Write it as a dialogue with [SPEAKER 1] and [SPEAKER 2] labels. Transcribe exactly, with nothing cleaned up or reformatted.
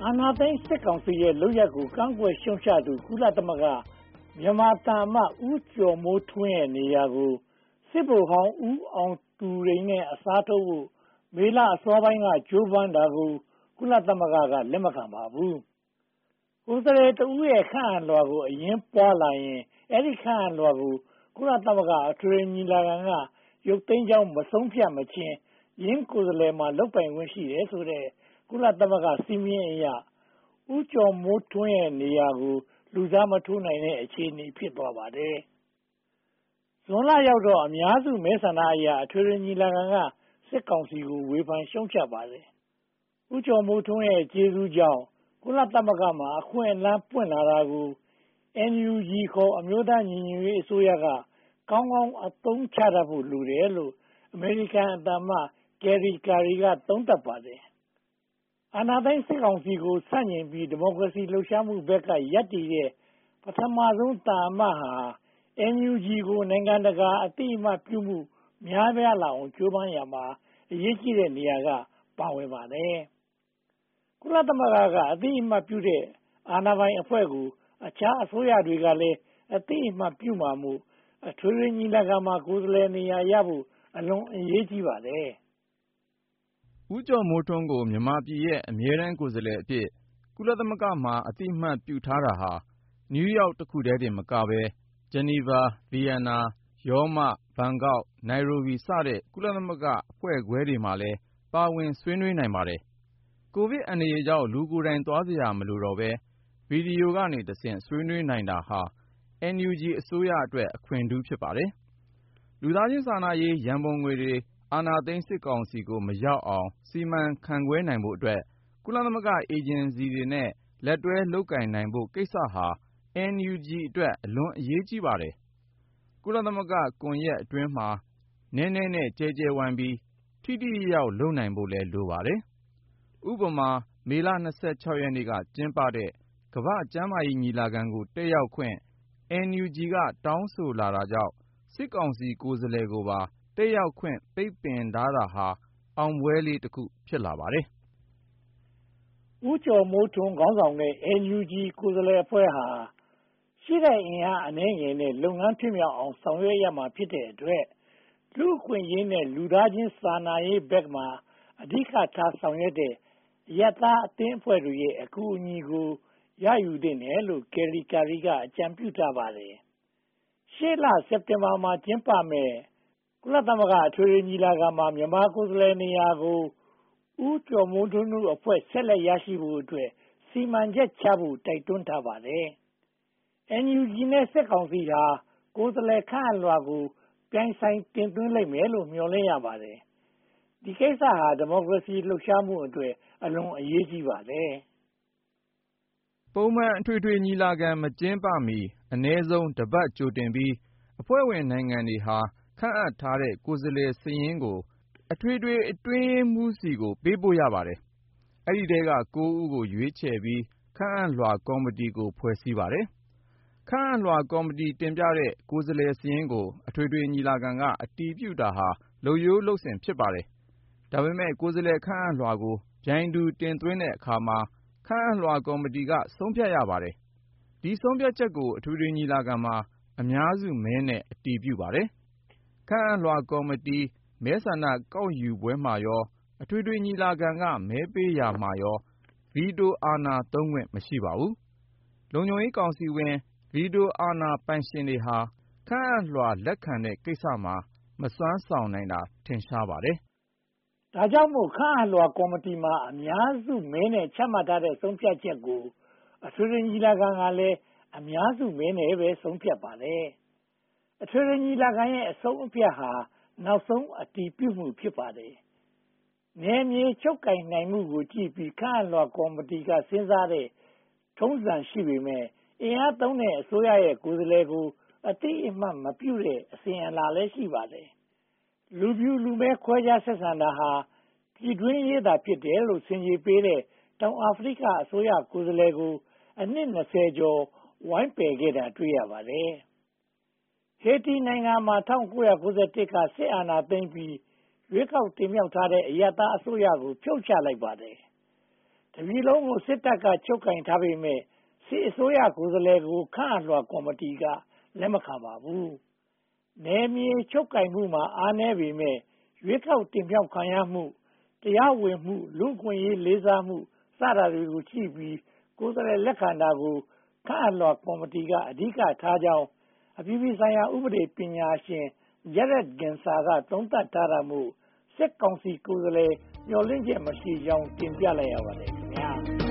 [SPEAKER 1] အာဏာသိမ်းစစ်ကောင်စီရဲ့လုပ်ရပ်ကိုကန့်ကွက်ရှုတ်ချသူကုလသမဂ္ဂမြန်မာသံအမတ်ဦးကျော်မိုးထွန်းရဲ့နေရာကိုစစ်ဗိုလ်ဟောင်းဦးအောင်သူရိန်နဲ့အစားထိုးဖို့မေလအစောပိုင်းကကြိုးပမ်းတာကိုကုလသမဂ္ဂကလက်မခံပါဘူး။ကိုယ်စားလှယ်တဦးရဲ့ခန့်အပ်လွှာကိုအရင်ပွားလာရင်အဲ့ဒီခန့်အပ်လွှာကိုကုလသမဂ္ဂအထွေထွေညီလာခံကရုပ်သိမ်းကြောင်းမဆုံးဖြတ်မချင်းရင်းကိုယ်စားလှယ်မှာလုပ်ပိုင်ခွင့်ရှိတယ်ဆိုတဲ့ကုလသမဂ္ဂစည်းမျဉ်းအရဦးကျော်မိုးထွန်းရဲ့နေရာကိုလူစားမထိုးနိုင်တဲ့အခြေအနေဖြစ်သွားပါတယ်။ဇွန်လရောက်တော့အများစုမဲဆန္ဒအရအထွေထွေညီလာခံကစစ်ကောင်စီကိုဝေဖန်ရှုံချပါတယ်။ဦးကျော်မိုးထွန်းရဲ့ကျေးဇူးကြောင့်ကုလသမဂ္ဂမှာအခွင့်အလမ်းပွင့်လာတာကို အန် ယူ ဂျီ ခေါ်အမျိုးသားညီညွတ်ရေးအစိုးရကကောင်းကောင်းအသုံးချတတ်ဖို့လိုတယ်လို့အမေရိကန်အသံအမတ်ကယ်ရီကာရီကသုံးသပ်ပါတယ်။အာဏာသိမ်းစစ်ကောင်စီကိုဆန့်ကျင်ပြီးဒီမိုကရေစီလှုပ်ရှားမှုဘက်ကရပ်တည်တဲ့ပထမဆုံးသံအမတ်ဟာ အန် ယူ ဂျီ ကိုနိုင်ငံတကာအသိအမှတ်ပြုမှုများပြားလာအောင်ကြိုးပမ်းရမှာအရေးကြီးတဲ့နေရာကပါဝင်ပါတယ်။ကုလသမဂ္ဂကအသိအမှတ်ပြုတဲ့အာဏာပိုင်အဖွဲ့ကိုအခြားအစိုးရတွေကလည်းအသိအမှတ်ပြုမှာမို့အထွေထွေညီလာခံမှာကိုယ်စားလှယ်နေရာရဖို့အလွန်အရေးကြီးပါတယ်
[SPEAKER 2] ။ဦးကျော်မိုးထွန်းကိုမြန်မာပြည်ရဲ့အမြဲတမ်းကိုယ်စားလှယ်အဖြစ်ကုလသမဂ္ဂမှာအသိအမှတ်ပြုထားတာဟာနယူးယောက်တခုတည်းတင်မကဘဲဂျနီဗာ၊ဗီယက်နာ၊ရောမ၊ဘန်ကောက်၊နိုင်ရိုဘီစတဲ့ကုလသမဂ္ဂအဖွဲ့ခွဲတွေမှာလည်းပါဝင်ဆွေးနွေးနိုင်ပါတယ်။ကိုဗစ်အန္တရာယ်ကြောင့်လူကိုယ်တိုင်သွားစရာမလိုတော့ဘဲဗီဒီယိုကနေတဆင့်ဆွေးနွေးနိုင်တာဟာ အန် ယူ ဂျီ အစိုးရအတွက်အခွင့်ထူးဖြစ်ပါတယ်။လူသားချင်းစာနာရေးရန်ပုံငွေတွေအာဏာသိမ်းစစ်ကောင်စီကိုမရောက်အောင်စီမံခန့်ခွဲနိုင်ဖို့အတွက်ကုလသမဂ္ဂအေဂျင်စီတွေနဲ့လက်တွဲလုပ်ကိုင်နိုင်ဖို့ကိစ္စဟာ အန် ယူ ဂျီ အတွက်အလွန်အရေးကြီးပါတယ်။ကုလသမဂ္ဂကွန်ရက်အတွင်းမှာနည်းနည်းနဲ့ကျဲကျဲဝိုင်းပြီးထိထိရောက်လုပ်နိုင်ဖို့လည်းလိုပါတယ်။ဥပမာမေလ၂၆ရက်နေ့ကကျင်းပတဲ့ကမ္ဘာ့ကျန်းမာရေးညီလာခံကိုတက်ရောက်ခွင့် အန် ယူ ဂျီ ကတောင်းဆိုလာတာကြောင့်စစ်ကောင်စီကိုယ်စားလှယ်ကိုပါတက်ရောက်ခွင့်ပိတ်ပင်ထားတာဟာအောင်ပွဲလေးတစ်ခုဖြစ်လာပါတယ်
[SPEAKER 1] ။ဦးကျော်မိုးထွန်းခေါင်းဆောင်တဲ့ အန် ယူ ဂျီ ကိုယ်စားလှယ်အဖွဲ့ဟာရှိတဲ့အင်အားအနည်းငယ်နဲ့လုပ်ငန်းဖြစ်မြောက်အောင်ဆောင်ရွက်ရမှာဖြစ်တဲ့အတွက်လူ့အခွင့်အရေးနဲ့လူသားချင်းစာနာရေးဘက်မှာအဓိကထားဆောင်ရွက်တဲ့အရပ်သားအသင်းအဖွဲ့တွေရဲ့အကူအညီကိုရယူသင့်တယ်လို့ကယ်ရီကာရီကအကြံပြုထားပါတယ်။ရှေ့လစက်တင်ဘာမှာကျင်းပမယ်ကုလသမဂ္ဂအထွေထွေညီလာခံမှာမြန်မာကိုယ်စားလှယ်နေရာကိုဦးကျော်မိုးထွန်းတို့အဖွဲ့ဆက်လက်ရရှိဖို့အတွက်စီမံချက်ချဖို့တိုက်တွန်းထားပါတယ်။ အန် ယူ ဂျီ နဲ့စစ်ကောင်စီဟာကိုယ်စားလှယ်ခန့်အပ်လွှာကိုပြိုင်ဆိုင်တင်သွင်းလိမ့်မယ်လို့မျှော်လင့်ရပါတယ်။ဒီကိစ္စဟာဒီမိုကရေစီလှုပ်ရှားမှုအတွက်အလွန်အရေးကြီးပါတယ်
[SPEAKER 2] ။ပုံမှန်အထွေထွေညီလာခံမကျင်းပမီအနည်းဆုံးတစ်ပတ်ကြိုတင်ပြီးအဖွဲ့ဝင်နိုင်ငံတွေဟာခန့်အပ်ထားတဲ့ကိုယ်စားလှယ်စာရင်းကိုအထွေထွေအတွင်းရေးမှူးဆီကိုပေးပို့ရပါတယ်။အဲဒီထဲကကိုးဦးကိုရွေးချယ်ပြီးခန့်အပ်လွှာကော်မတီကိုဖွဲ့စည်းပါတယ်။ခန့်အပ်လွှာကော်မတီတင်ပြတဲ့ကိုယ်စားလှယ်စာရင်းကိုအထွေထွေညီလာခံကအတည်ပြုတာဟာလုပ်ရိုးလုပ်စဉ်ဖြစ်ပါတယ်။ဒါပေမဲ့ကိုယ်စားလှယ်ခန့်အပ်လွှာကိုပြိုင်တူတင်သွင်းတဲ့အခါမှာခန့်အပ်လွှာကော်မတီကဆုံးဖြတ်ရပါတယ်။ဒီဆုံးဖြတ်ချက်ကိုအထွေထွေညီလာခံမှာအများစုမဲနဲ့အတည်ပြုပါတယ်။ခန့်အပ်လွှာကော်မတီမဲဆန္ဒကောက်ယူပွဲမှာရောအထွေထွေညီလာခံကမဲပေးရာမှာရောဗီတိုအာဏာသုံးခွင့်မရှိပါဘူး။လုံခြုံရေးကောင်စီဝင်ဗီတိုအာဏာပိုင်ရှင်တွေဟာခန့်အပ်လွှာလက်ခံတဲ့ကိစ္စမှာမစွမ်းဆောင်နိုင်တာထင်ရှားပါတယ်
[SPEAKER 1] ။ဒါကြောင့်မို့ခန့်အပ်လွှာကော်မတီမှာအများစုမဲနဲ့ချမှတ်ထားတဲ့ဆုံးဖြတ်ချက်ကိုအထွေထွေညီလာခံကလည်းအများစုမဲနဲ့ပဲဆုံးဖြတ်ပါတယ်။အထွေထွေညီလာခံရဲ့အဆုံးအဖြတ်ဟာနောက်ဆုံးအတည်ပြုမှုဖြစ်ပါတယ်။နယ်မြေချုပ်ကိုင်နိုင်မှုကိုကြည့်ပြီးခန့်အပ်လွှာကော်မတီကစဉ်းစားတဲ့ထုံးစံရှိပေမယ့်အင်အားသုံးတဲ့အစိုးရရဲ့ကိုယ်စားလှယ်ကိုအတိအမှတ်မပြုတဲ့အစဉ်အလာလည်းရှိပါတယ်။လူဖြူလူမဲခွဲခြားဆက်ဆံတာဟာပြည်တွင်းရေးသာဖြစ်တယ်လို့ဆင်ခြေပေးတဲ့တောင်အာဖရိကအစိုးရကိုယ်စားလှယ်ကိုအနှစ်၂၀ကျော်ဝိုင်းပယ်ခဲ့တာတွေ့ရပါတယ်။ဟေတီနိုင်ငံမှာ၁၉၉၁ကစစ်အာဏာသိမ်းပြီးရွေးကောက်တင်မြှောက်ထားတဲ့အရပ်သားအစိုးရကိုဖြုတ်ချလိုက်ပါတယ်။တပြည်လုံးကိုစစ်တပ်ကချုပ်ကင်ထားပေမဲ့စစ်အစိုးရကိုယ်စားလှယ်ကိုခန့်အပ်လွှာကော်မတီကလက်မခံပါဘူး။နယ်မြေချုပ်ကင်မှုမှာအားနည်းပေမဲ့ရွေးကောက်တင်မြှောက်ခံရမှုတရားဝင်မှုလူ့အခွင့်အရေးလေးစားမှုစတာတွေကိုကြည့်ပြီးကိုယ်စားလှယ်လက်ခံတာကိုခန့်အပ်လွှာကော်မတီကအဓိကထားကြောင်းအပြည်ပြည်ဆိုင်ရာဥပဒေပညာရှင် Jared Genser ကသုံးသပ်ထားတာမို့စစ်ကောင်စီကိုယ်စားလှယ်မျှော်လင့်ချက်မရှိကြောင်းတင်ပြလိုက်ရပါတယ်ခင်ဗျာ။